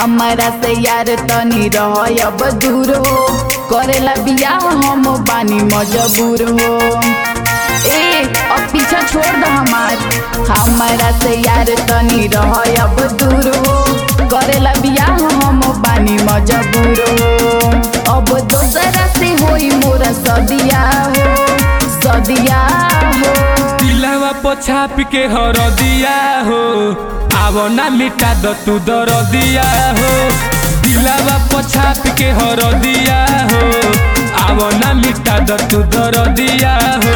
हमारा से यार तनी रह अब दूर हो, करेला बियाह हम बानी मजबूर हो। ए अब पीछा छोड़ दो हमारा से यार तनी रह अब दूर हो, करेला बियाह हम बानी मजबूर हो। अब दोसरा से होई मोरा सदिया हो, सदिया हो। दिलवा पछाप के हर दिया हो, आवो ना मिटा द तू दर दिया हो। दिलवा पछाप के हर दिया हो, आवो ना मिटा द तू दर दिया हो।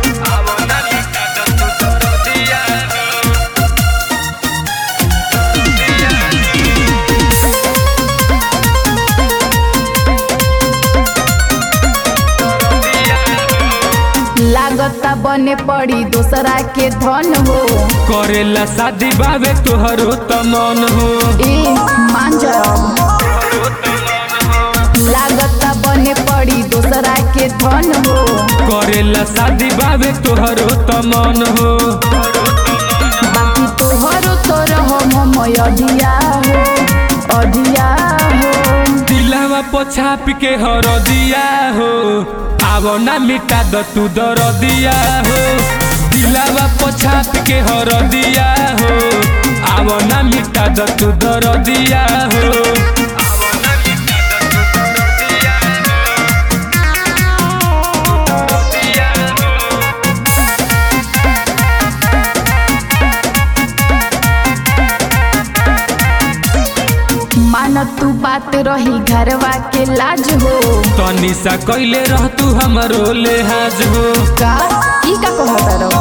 लागता बने पड़ी दोसरा के धन हो, करेला शादी बाबे तोहरो त मन हो। ए मान जाओ, लागता बने पड़ी दोसरा के धन हो, करेला शादी बाबे तोहरो त मन हो। बाकी तोहरो तो रहो हम अधिया हो, अधिया हो। दिलवा पछाप के हर दिया हो, आवो ना मिटा द तू दर दिया हो। दिलवा पछाप के हर दिया हो, आवो ना मिटा द तू दर दिया हो। मान तू बात रही घरवा के लाज हो, तनी सा कैले रह तू हमरो लेहाज हो। का ई का कहत रहो।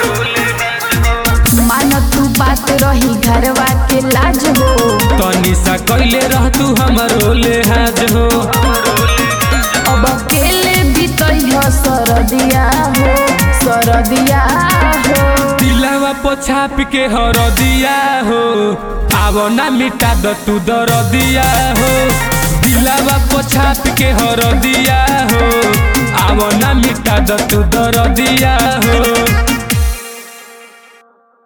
मान तू बात रही घरवा के लाज हो, तनी सा कैले रह तू हमरो लेहाज हो। अब अकेले बीतई हो सरदिया हो, सरदिया हो। दिलवा पछाप के हर दिया हो, आवो ना मिटा द तू दर दिया हो। दिलवा पछाप के हर दिया हो, आवो ना मिटा द तू दर दिया हो।